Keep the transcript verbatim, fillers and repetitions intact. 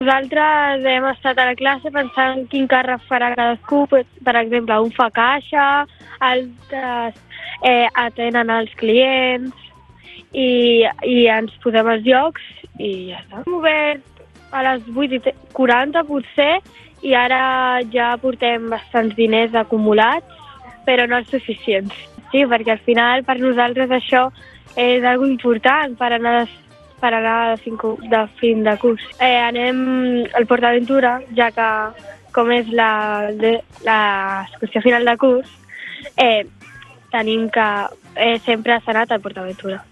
Nosaltres hem estat a la classe pensant quin càrrec farà cadascú. Per exemple, un fa caixa, altres eh, atenen els clients i, i ens posem els jocs i ja està. Hem obert a les vuit i quaranta potser i ara ja portem bastants diners acumulats, però no els suficients. Sí, perquè al final per nosaltres això és algo important per anar, per anar de, fin, de fin de curs. Eh, anem al PortAventura, ja que com és l'excursió final de curs, eh, tenim que eh, sempre s'ha anat al PortAventura.